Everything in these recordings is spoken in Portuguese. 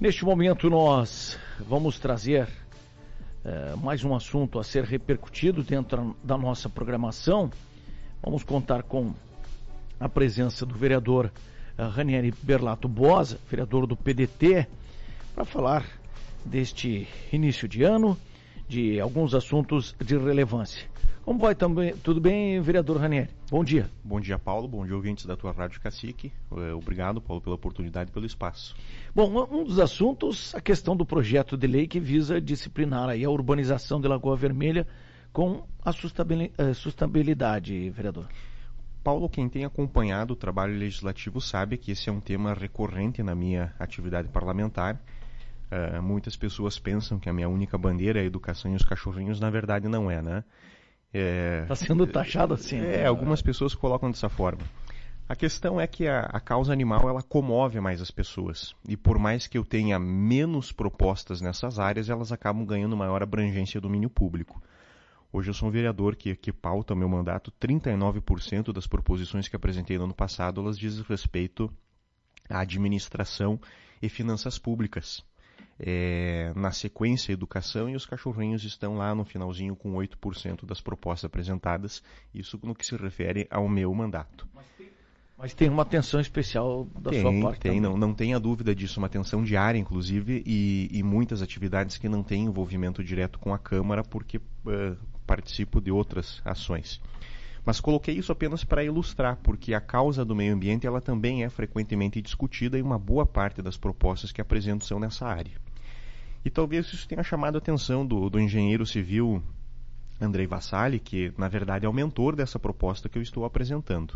Neste momento nós vamos trazer mais um assunto a ser repercutido dentro da nossa programação. Vamos contar com a presença do vereador Ranieri Berlato Bosa, vereador do PDT, para falar deste início de ano, de alguns assuntos de relevância. Como vai também? Tudo bem, vereador Ranieri? Bom dia. Bom dia, Paulo. Bom dia, ouvintes da tua Rádio Cacique. Obrigado, Paulo, pela oportunidade e pelo espaço. Bom, um dos assuntos, a questão do projeto de lei que visa disciplinar aí a urbanização de Lagoa Vermelha com a sustentabilidade, vereador. Paulo, quem tem acompanhado o trabalho legislativo sabe que esse é um tema recorrente na minha atividade parlamentar. Muitas pessoas pensam que a minha única bandeira é a educação e os cachorrinhos, na verdade não é, né? Está sendo taxado assim. Algumas pessoas colocam dessa forma. A questão é que a causa animal, ela comove mais as pessoas. E por mais que eu tenha menos propostas nessas áreas, elas acabam ganhando maior abrangência do domínio público. Hoje eu sou um vereador que pauta o meu mandato. 39% das proposições que apresentei no ano passado, elas dizem respeito à administração e finanças públicas. Na sequência, educação, e os cachorrinhos estão lá no finalzinho com 8% das propostas apresentadas, isso no que se refere ao meu mandato. Mas tem uma atenção especial da sua parte também. Tem, não tenha dúvida disso, uma atenção diária, inclusive, e muitas atividades que não têm envolvimento direto com a Câmara, porque participo de outras ações. Mas coloquei isso apenas para ilustrar, porque a causa do meio ambiente ela também é frequentemente discutida e uma boa parte das propostas que apresento são nessa área. E talvez isso tenha chamado a atenção do engenheiro civil Andrei Vassalli, que na verdade é o mentor dessa proposta que eu estou apresentando.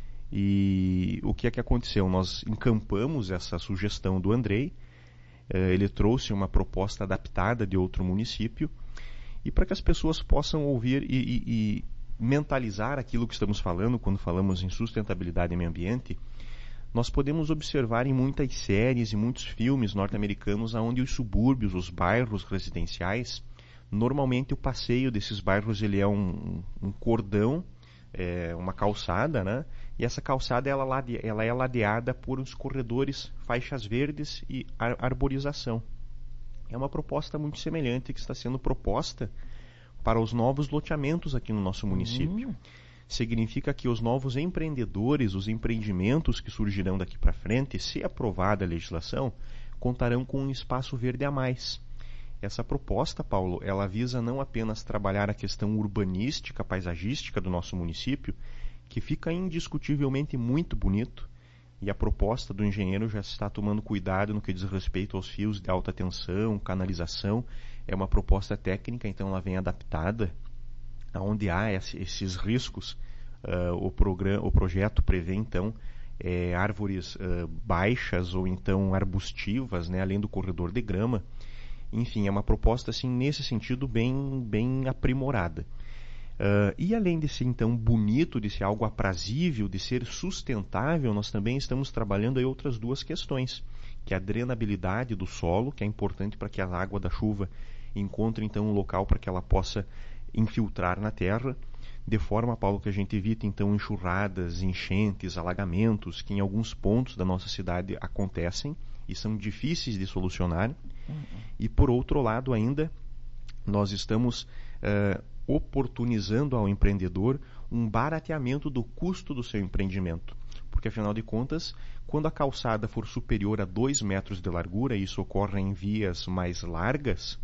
E o que é que aconteceu? Nós encampamos essa sugestão do Andrei, ele trouxe uma proposta adaptada de outro município, e para que as pessoas possam ouvir e mentalizar aquilo que estamos falando quando falamos em sustentabilidade e meio ambiente, nós podemos observar em muitas séries e muitos filmes norte-americanos onde os subúrbios, os bairros residenciais, normalmente o passeio desses bairros ele é um cordão, uma calçada, né? E essa calçada ela é ladeada por uns corredores, faixas verdes e arborização. É uma proposta muito semelhante que está sendo proposta para os novos loteamentos aqui no nosso município. Significa que os novos empreendedores, os empreendimentos que surgirão daqui para frente, se aprovada a legislação, contarão com um espaço verde a mais. Essa proposta, Paulo, ela visa não apenas trabalhar a questão urbanística, paisagística do nosso município, que fica indiscutivelmente muito bonito, e a proposta do engenheiro já está tomando cuidado no que diz respeito aos fios de alta tensão, canalização. É uma proposta técnica, então ela vem adaptada aonde há esses riscos. O projeto prevê então árvores baixas ou então arbustivas, né, além do corredor de grama. Enfim, é uma proposta assim, nesse sentido bem aprimorada. E além de ser então bonito, de ser algo aprazível, de ser sustentável, nós também estamos trabalhando aí outras duas questões, que é a drenabilidade do solo, que é importante para que a água da chuva encontre então um local para que ela possa infiltrar na terra, de forma, Paulo, que a gente evite então enxurradas, enchentes, alagamentos, que em alguns pontos da nossa cidade acontecem e são difíceis de solucionar. E por outro lado ainda, nós estamos oportunizando ao empreendedor um barateamento do custo do seu empreendimento. Porque, afinal de contas, quando a calçada for superior a 2 metros de largura, e isso ocorre em vias mais largas,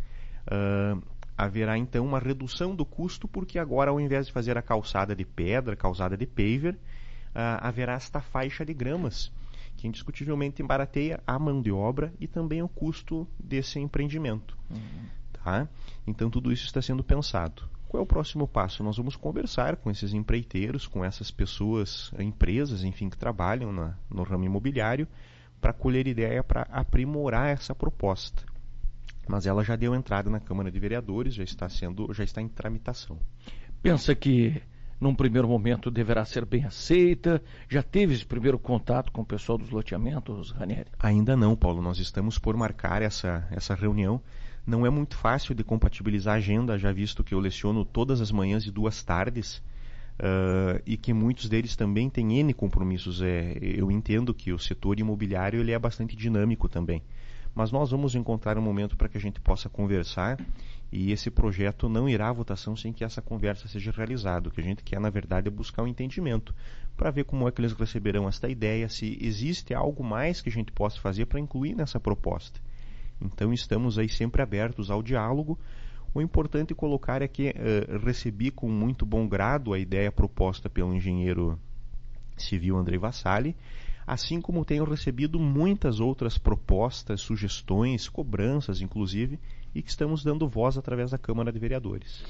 haverá então uma redução do custo, porque agora, ao invés de fazer a calçada de pedra, calçada de paver, haverá esta faixa de gramas, que indiscutivelmente barateia a mão de obra e também o custo desse empreendimento. Tá? Então tudo isso está sendo pensado. Qual é o próximo passo? Nós vamos conversar com esses empreiteiros, com essas pessoas, empresas, enfim, que trabalham no ramo imobiliário, para colher ideia para aprimorar essa proposta. Mas ela já deu entrada na Câmara de Vereadores, já está em tramitação. Pensa que num primeiro momento deverá ser bem aceita? Já teve esse primeiro contato com o pessoal dos loteamentos, Ranieri? Ainda não, Paulo. Nós estamos por marcar essa reunião. Não é muito fácil de compatibilizar a agenda, já visto que eu leciono todas as manhãs e 2 tardes, e que muitos deles também têm N compromissos. Eu entendo que o setor imobiliário ele é bastante dinâmico também. mas nós vamos encontrar um momento para que a gente possa conversar, e esse projeto não irá à votação sem que essa conversa seja realizada. O que a gente quer, na verdade, é buscar um entendimento para ver como é que eles receberão esta ideia, se existe algo mais que a gente possa fazer para incluir nessa proposta. Então estamos aí sempre abertos ao diálogo. O importante colocar é que recebi com muito bom grado a ideia proposta pelo engenheiro civil Andrei Vassalli, assim como tenho recebido muitas outras propostas, sugestões, cobranças, inclusive, e que estamos dando voz através da Câmara de Vereadores.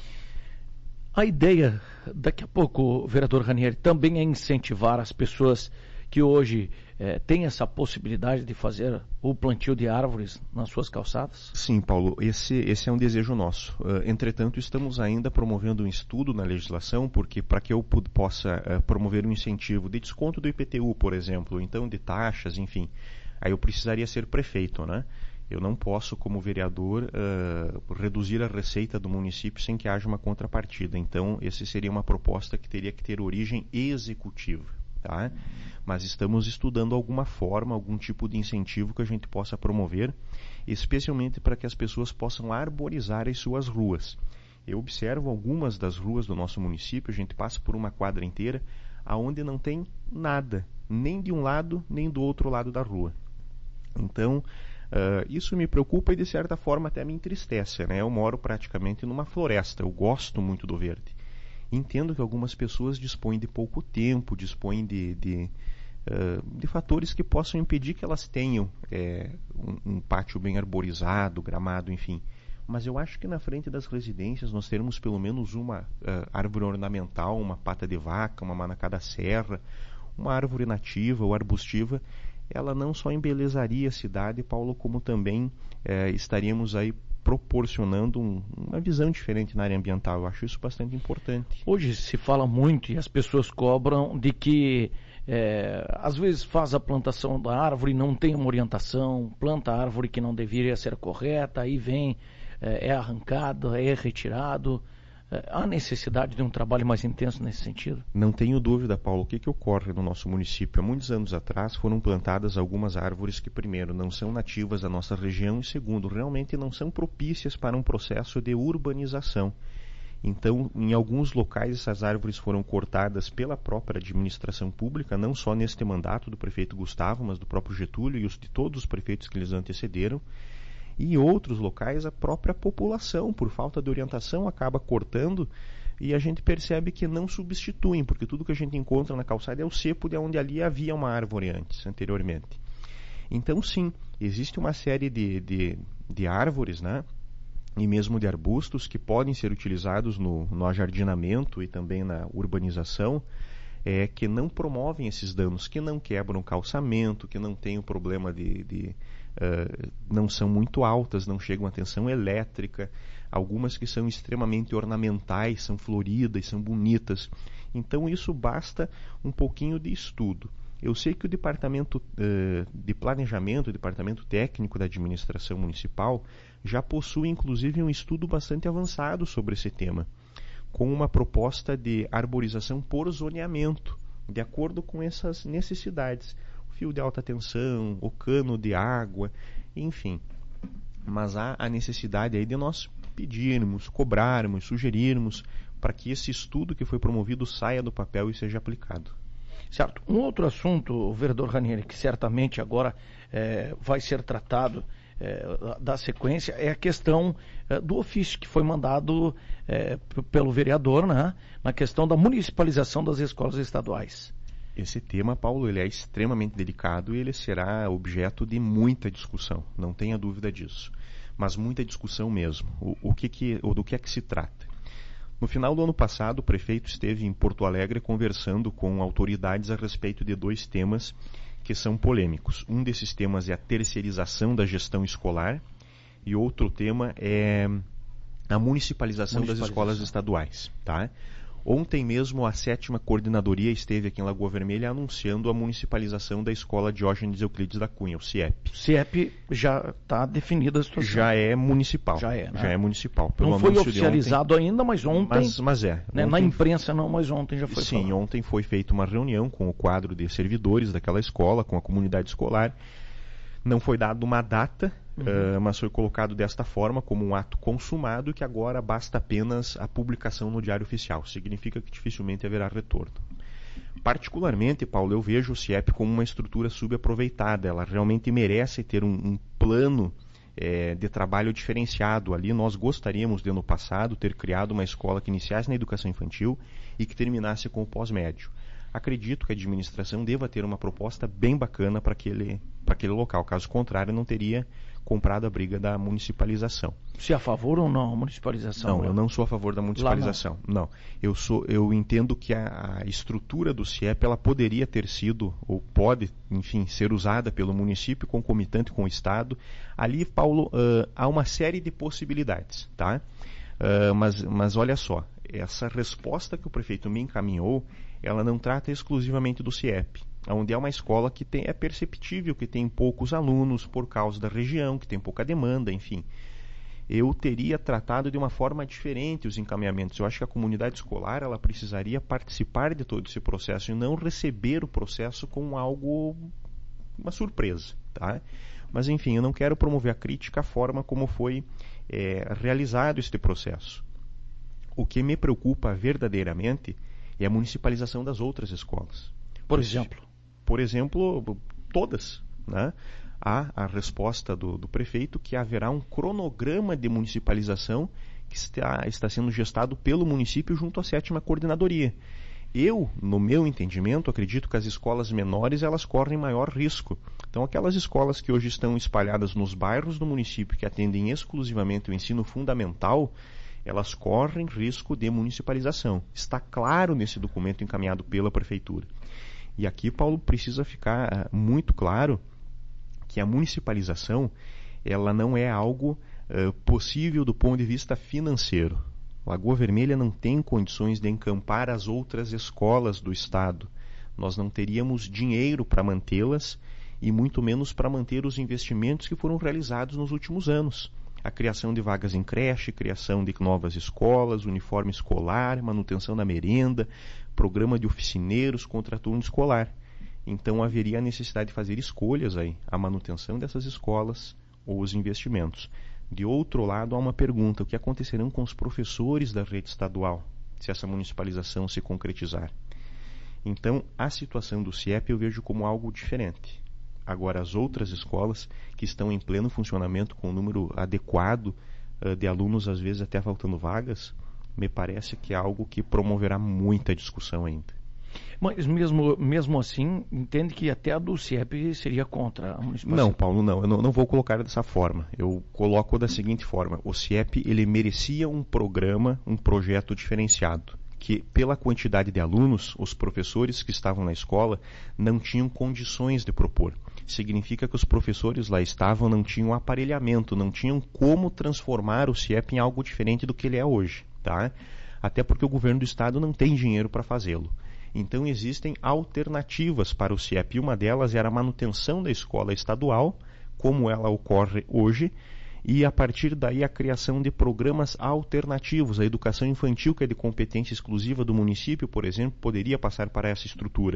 A ideia, daqui a pouco, vereador Ranieri, também é incentivar as pessoas que hoje têm essa possibilidade de fazer o plantio de árvores nas suas calçadas? Sim, Paulo, esse é um desejo nosso. Entretanto, estamos ainda promovendo um estudo na legislação, porque para que eu possa promover um incentivo de desconto do IPTU, por exemplo, então de taxas, enfim, aí eu precisaria ser prefeito, né? Eu não posso, como vereador, reduzir a receita do município sem que haja uma contrapartida. Então, essa seria uma proposta que teria que ter origem executiva, tá? Mas estamos estudando alguma forma, algum tipo de incentivo que a gente possa promover, especialmente para que as pessoas possam arborizar as suas ruas. Eu observo algumas das ruas do nosso município, a gente passa por uma quadra inteira, aonde não tem nada, nem de um lado, nem do outro lado da rua. Então, isso me preocupa e de certa forma até me entristece, né? Eu moro praticamente numa floresta, eu gosto muito do verde. Entendo que algumas pessoas dispõem de pouco tempo, dispõem de fatores que possam impedir que elas tenham um pátio bem arborizado, gramado, enfim. Mas eu acho que na frente das residências nós teremos pelo menos uma árvore ornamental, uma pata de vaca, uma manacá da serra, uma árvore nativa ou arbustiva. Ela não só embelezaria a cidade, Paulo, como também estaríamos aí proporcionando uma visão diferente na área ambiental. Eu acho isso bastante importante. Hoje se fala muito e as pessoas cobram de que às vezes faz a plantação da árvore e não tem uma orientação, planta a árvore que não deveria ser correta, aí vem, é arrancado, é retirado. Há necessidade de um trabalho mais intenso nesse sentido? Não tenho dúvida, Paulo. O que ocorre no nosso município? Há muitos anos atrás foram plantadas algumas árvores que, primeiro, não são nativas da nossa região e, segundo, realmente não são propícias para um processo de urbanização. Então, em alguns locais, essas árvores foram cortadas pela própria administração pública, não só neste mandato do prefeito Gustavo, mas do próprio Getúlio e de todos os prefeitos que lhes antecederam. E em outros locais, a própria população, por falta de orientação, acaba cortando e a gente percebe que não substituem, porque tudo que a gente encontra na calçada é o cepo de onde ali havia uma árvore anteriormente. Então, sim, existe uma série de árvores, né? E mesmo de arbustos que podem ser utilizados no ajardinamento e também na urbanização, que não promovem esses danos, que não quebram o calçamento, que não têm o problema não são muito altas, não chegam a tensão elétrica, algumas que são extremamente ornamentais, são floridas, são bonitas. Então isso basta um pouquinho de estudo. Eu sei que o Departamento de Planejamento, o Departamento Técnico da Administração Municipal, já possui inclusive um estudo bastante avançado sobre esse tema, com uma proposta de arborização por zoneamento, de acordo com essas necessidades. Fio de alta tensão, o cano de água, enfim. Mas há a necessidade aí de nós pedirmos, cobrarmos, sugerirmos para que esse estudo que foi promovido saia do papel e seja aplicado. Certo. Um outro assunto, vereador Ranieri, que certamente agora vai ser tratado da sequência, é a questão do ofício que foi mandado pelo vereador, né, na questão da municipalização das escolas estaduais. Esse tema, Paulo, ele é extremamente delicado e ele será objeto de muita discussão, não tenha dúvida disso. Mas muita discussão mesmo. Do que é que se trata? No final do ano passado, o prefeito esteve em Porto Alegre conversando com autoridades a respeito de 2 temas que são polêmicos. Um desses temas é a terceirização da gestão escolar e outro tema é a municipalização das escolas estaduais, tá? Ontem mesmo a 7ª Coordenadoria esteve aqui em Lagoa Vermelha anunciando a municipalização da Escola Diógenes Euclides da Cunha, o CIEP. O CIEP já está definida a situação. Já é municipal. Já é, né? Já é municipal. Pelo não foi oficializado ontem, ainda, mas ontem... Mas é. Né, ontem, na imprensa não, mas ontem já foi sim, falado. Ontem foi feita uma reunião com o quadro de servidores daquela escola, com a comunidade escolar, Não foi dada uma data, mas foi colocado desta forma, como um ato consumado, que agora basta apenas a publicação no Diário Oficial. Significa que dificilmente haverá retorno. Particularmente, Paulo, eu vejo o CIEP como uma estrutura subaproveitada. Ela realmente merece ter um plano de trabalho diferenciado. Ali nós gostaríamos de, no passado, ter criado uma escola que iniciasse na educação infantil e que terminasse com o pós-médio. Acredito que a administração deva ter uma proposta bem bacana para aquele local. Caso contrário, não teria comprado a briga da municipalização. Você é a favor ou não a municipalização? Não, eu não sou a favor da municipalização. Não. Eu entendo que a estrutura do CIEP ela poderia ter sido, ou pode, enfim, ser usada pelo município concomitante com o Estado. Ali, Paulo, há uma série de possibilidades, tá? Mas olha só, essa resposta que o prefeito me encaminhou, ela não trata exclusivamente do CIEP, onde é uma escola que é perceptível que tem poucos alunos por causa da região, que tem pouca demanda, enfim. Eu teria tratado de uma forma diferente os encaminhamentos. Eu acho que a comunidade escolar ela precisaria participar de todo esse processo e não receber o processo como uma surpresa, tá? Mas enfim, eu não quero promover a crítica à forma como foi realizado este processo. O que me preocupa verdadeiramente é a municipalização das outras escolas. Por exemplo? Por exemplo, todas, né? Há a resposta do prefeito que haverá um cronograma de municipalização que está sendo gestado pelo município junto à 7ª Coordenadoria. Eu, no meu entendimento, acredito que as escolas menores elas correm maior risco. Então, aquelas escolas que hoje estão espalhadas nos bairros do município que atendem exclusivamente o ensino fundamental, elas correm risco de municipalização. Está claro nesse documento encaminhado pela Prefeitura. E aqui, Paulo, precisa ficar muito claro que a municipalização ela não é algo possível do ponto de vista financeiro. Lagoa Vermelha não tem condições de encampar as outras escolas do Estado. Nós não teríamos dinheiro para mantê-las e muito menos para manter os investimentos que foram realizados nos últimos anos. A criação de vagas em creche, criação de novas escolas, uniforme escolar, manutenção da merenda, programa de oficineiros, contraturno escolar. Então haveria a necessidade de fazer escolhas aí, a manutenção dessas escolas ou os investimentos. De outro lado, há uma pergunta: o que acontecerão com os professores da rede estadual, se essa municipalização se concretizar? Então, a situação do CIEP eu vejo como algo diferente. Agora, as outras escolas que estão em pleno funcionamento com um número adequado de alunos, às vezes até faltando vagas, me parece que é algo que promoverá muita discussão ainda. Mas mesmo assim, entende que até a do CIEP seria contra a municipalização? Não, Paulo, não. Eu não vou colocar dessa forma. Eu coloco da seguinte forma. O CIEP, ele merecia um programa, um projeto diferenciado, que pela quantidade de alunos, os professores que estavam na escola não tinham condições de propor. Significa que os professores lá estavam, não tinham aparelhamento, não tinham como transformar o CIEP em algo diferente do que ele é hoje, tá? Até porque o governo do estado não tem dinheiro para fazê-lo. Então existem alternativas para o CIEP, e uma delas era a manutenção da escola estadual, como ela ocorre hoje, e a partir daí a criação de programas alternativos. A educação infantil, que é de competência exclusiva do município, por exemplo, poderia passar para essa estrutura.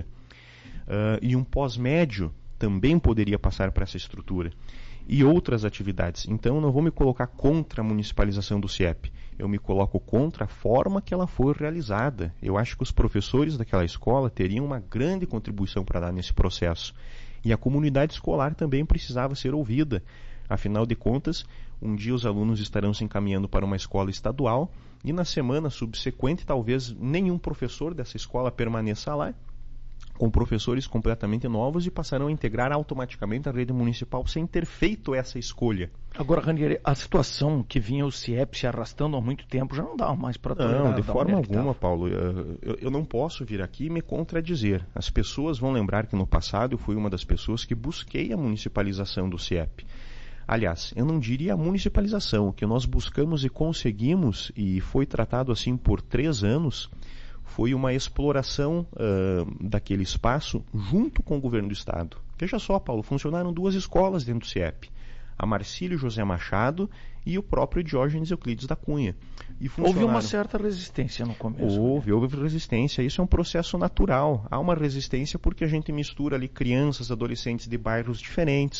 E um pós-médio também poderia passar para essa estrutura. E outras atividades. Então eu não vou me colocar contra a municipalização do CIEP. Eu me coloco contra a forma que ela foi realizada. Eu acho que os professores daquela escola teriam uma grande contribuição para dar nesse processo. E a comunidade escolar também precisava ser ouvida. Afinal de contas, um dia os alunos estarão se encaminhando para uma escola estadual e na semana subsequente talvez nenhum professor dessa escola permaneça lá, com professores completamente novos, e passarão a integrar automaticamente a rede municipal sem ter feito essa escolha. Agora, Ranieri, a situação que vinha o CIEP se arrastando há muito tempo já não dá mais para tolerar. Não, de forma alguma, Paulo. Eu não posso vir aqui e me contradizer. As pessoas vão lembrar que no passado eu fui uma das pessoas que busquei a municipalização do CIEP. Aliás, eu não diria a municipalização. O que nós buscamos e conseguimos, e foi tratado assim por 3 anos, foi uma exploração daquele espaço junto com o governo do estado. Veja só, Paulo, funcionaram 2 escolas dentro do CIEP. A Marcílio José Machado e o próprio Diógenes Euclides da Cunha. E houve uma certa resistência no começo. Houve resistência. Isso é um processo natural. Há uma resistência porque a gente mistura ali crianças, adolescentes de bairros diferentes,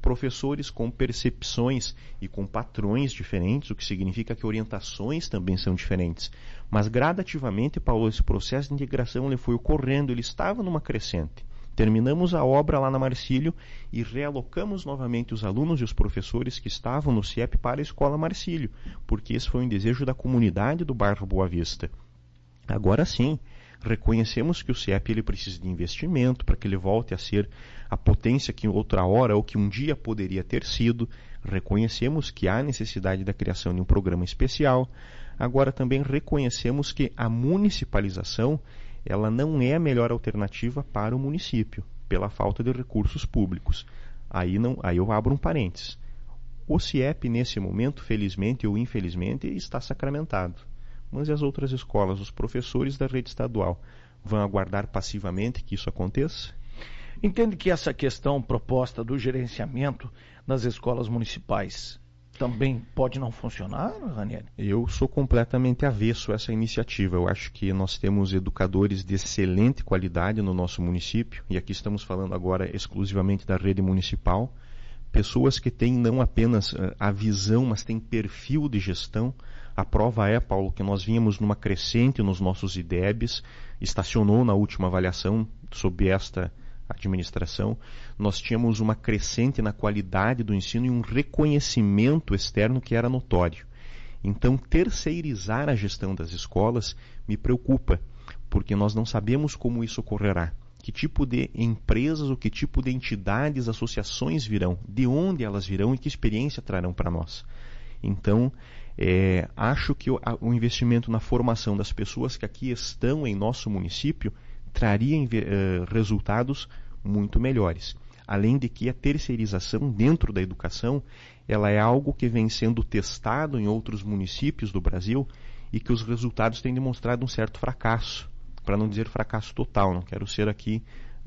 professores com percepções e com patrões diferentes, o que significa que orientações também são diferentes. Mas gradativamente, Paulo, esse processo de integração ele foi ocorrendo, ele estava numa crescente. Terminamos a obra lá na Marcílio e realocamos novamente os alunos e os professores que estavam no CIEP para a Escola Marcílio, porque esse foi um desejo da comunidade do bairro Boa Vista. Agora sim, reconhecemos que o CIEP ele precisa de investimento para que ele volte a ser a potência que outra hora ou que um dia poderia ter sido. Reconhecemos que há necessidade da criação de um programa especial. Agora também reconhecemos que a municipalização ela não é a melhor alternativa para o município, pela falta de recursos públicos. Aí eu abro um parênteses. O CIEP, nesse momento, felizmente ou infelizmente, está sacramentado. Mas e as outras escolas, os professores da rede estadual, vão aguardar passivamente que isso aconteça? Entende que essa questão proposta do gerenciamento das escolas municipais também pode não funcionar, Ranieri? Eu sou completamente avesso a essa iniciativa. Eu acho que nós temos educadores de excelente qualidade no nosso município, e aqui estamos falando agora exclusivamente da rede municipal, pessoas que têm não apenas a visão, mas têm perfil de gestão. A prova é, Paulo, que nós vínhamos numa crescente nos nossos IDEBs, estacionou na última avaliação sob esta administração, nós tínhamos uma crescente na qualidade do ensino e um reconhecimento externo que era notório. Então, terceirizar a gestão das escolas me preocupa, porque nós não sabemos como isso ocorrerá. Que tipo de empresas ou que tipo de entidades, associações virão, de onde elas virão e que experiência trarão para nós. Então, acho que o investimento na formação das pessoas que aqui estão em nosso município traria resultados muito melhores. Além de que a terceirização dentro da educação, ela é algo que vem sendo testado em outros municípios do Brasil e que os resultados têm demonstrado um certo fracasso, para não dizer fracasso total. Não quero ser aqui...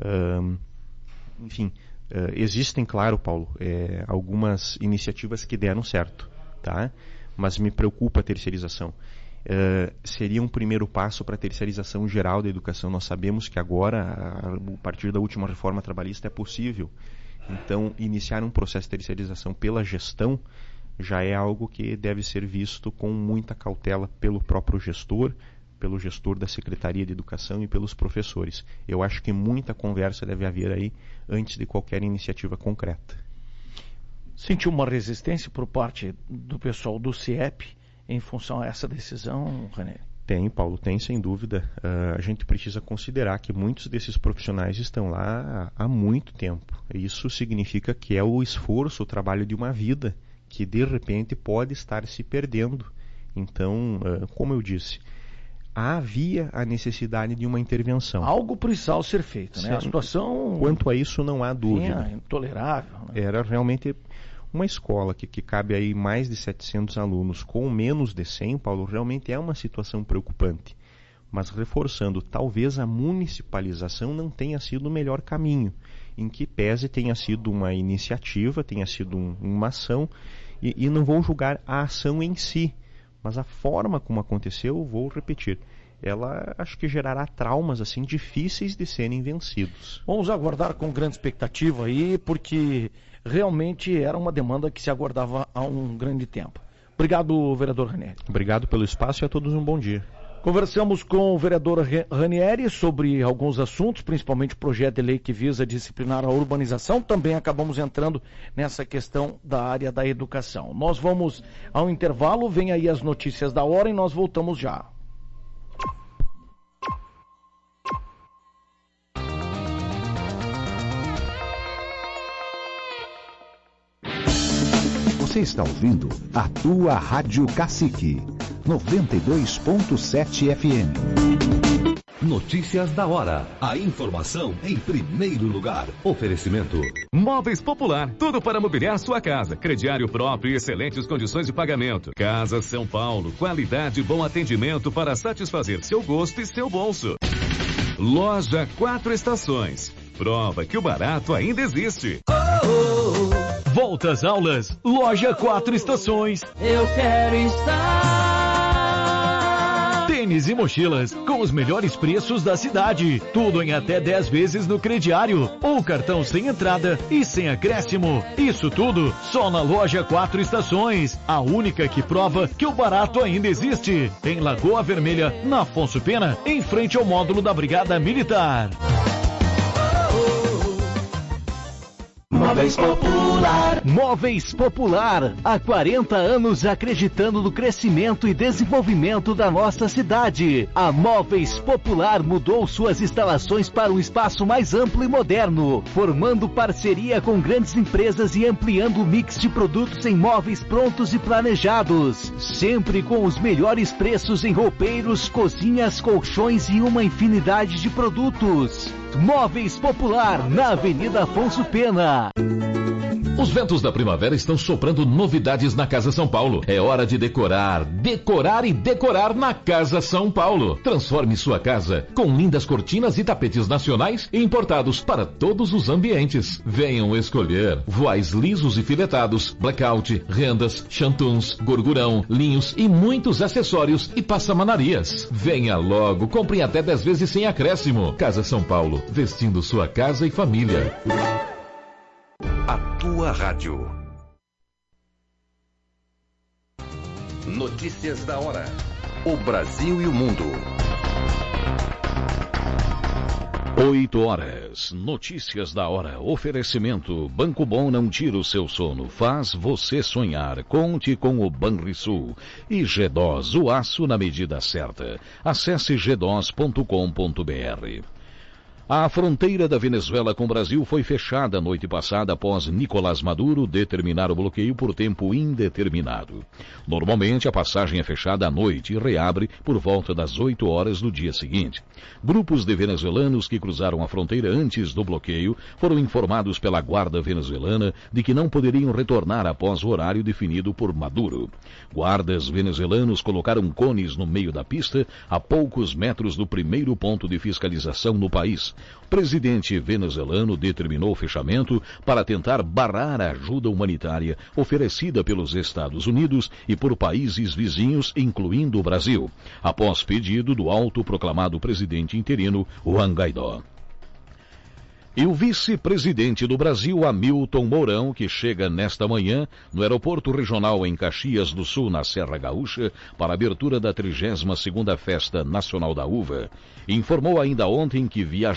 existem, claro, Paulo, algumas iniciativas que deram certo, tá? Mas me preocupa a terceirização. Seria um primeiro passo para a terceirização geral da educação. Nós sabemos que agora, a partir da última reforma trabalhista, é possível. Então, iniciar um processo de terceirização pela gestão já é algo que deve ser visto com muita cautela pelo próprio gestor, pelo gestor da Secretaria de Educação e pelos professores. Eu acho que muita conversa deve haver aí antes de qualquer iniciativa concreta. Sentiu uma resistência por parte do pessoal do CIEP em função a essa decisão, René? Tem, Paulo, tem sem dúvida. A gente precisa considerar que muitos desses profissionais estão lá há muito tempo. Isso significa que é o esforço, o trabalho de uma vida que de repente pode estar se perdendo. Então, como eu disse, havia a necessidade de uma intervenção. Algo precisava ser feito, né? A situação... Quanto a isso não há dúvida. É intolerável, né? Era realmente... Uma escola que cabe aí mais de 700 alunos com menos de 100, Paulo, realmente é uma situação preocupante. Mas reforçando, talvez a municipalização não tenha sido o melhor caminho, em que pese tenha sido uma iniciativa, tenha sido uma ação, e não vou julgar a ação em si, mas a forma como aconteceu, vou repetir, ela acho que gerará traumas assim difíceis de serem vencidos. Vamos aguardar com grande expectativa aí, porque realmente era uma demanda que se aguardava há um grande tempo. Obrigado, vereador Ranieri. Obrigado pelo espaço e a todos um bom dia. Conversamos com o vereador Ranieri sobre alguns assuntos, principalmente o projeto de lei que visa disciplinar a urbanização. Também acabamos entrando nessa questão da área da educação. Nós vamos ao intervalo, vem aí as notícias da hora e nós voltamos já. Você está ouvindo a tua Rádio Cacique, 92.7 FM. Notícias da hora. A informação em primeiro lugar. Oferecimento. Móveis Popular. Tudo para mobiliar sua casa. Crediário próprio e excelentes condições de pagamento. Casa São Paulo. Qualidade e bom atendimento para satisfazer seu gosto e seu bolso. Loja 4 Estações. Prova que o barato ainda existe. Volta às aulas. Loja 4 Estações. Eu quero estar Tênis e mochilas com os melhores preços da cidade. Tudo em até 10 vezes no crediário ou cartão sem entrada e sem acréscimo. Isso tudo só na loja 4 Estações, a única que prova que o barato ainda existe. Em Lagoa Vermelha, na Afonso Pena, em frente ao módulo da Brigada Militar. Móveis Popular. Móveis Popular. Há 40 anos acreditando no crescimento e desenvolvimento da nossa cidade. A Móveis Popular mudou suas instalações para um espaço mais amplo e moderno, formando parceria com grandes empresas e ampliando o mix de produtos em móveis prontos e planejados. Sempre com os melhores preços em roupeiros, cozinhas, colchões e uma infinidade de produtos. Móveis Popular, na Avenida Afonso Pena. Os ventos da primavera estão soprando novidades na Casa São Paulo. É hora de decorar, decorar e decorar na Casa São Paulo. Transforme sua casa com lindas cortinas e tapetes nacionais e importados para todos os ambientes. Venham escolher voais lisos e filetados, blackout, rendas, chantuns, gorgurão, linhos e muitos acessórios e passamanarias. Venha logo, compre até 10 vezes sem acréscimo. Casa São Paulo, vestindo sua casa e família. A tua rádio. Notícias da hora. O Brasil e o mundo. 8 horas. Notícias da hora. Oferecimento. Banco Bom não tira o seu sono. Faz você sonhar. Conte com o Banrisul. E G2, o aço na medida certa. Acesse g2.com.br. A fronteira da Venezuela com o Brasil foi fechada a noite passada após Nicolás Maduro determinar o bloqueio por tempo indeterminado. Normalmente a passagem é fechada à noite e reabre por volta das 8 horas do dia seguinte. Grupos de venezuelanos que cruzaram a fronteira antes do bloqueio foram informados pela Guarda Venezuelana de que não poderiam retornar após o horário definido por Maduro. Guardas venezuelanos colocaram cones no meio da pista a poucos metros do primeiro ponto de fiscalização no país. O presidente venezuelano determinou o fechamento para tentar barrar a ajuda humanitária oferecida pelos Estados Unidos e por países vizinhos, incluindo o Brasil, após pedido do autoproclamado presidente interino, Juan Guaidó. E o vice-presidente do Brasil, Hamilton Mourão, que chega nesta manhã no aeroporto regional em Caxias do Sul, na Serra Gaúcha, para a abertura da 32ª Festa Nacional da Uva, informou ainda ontem que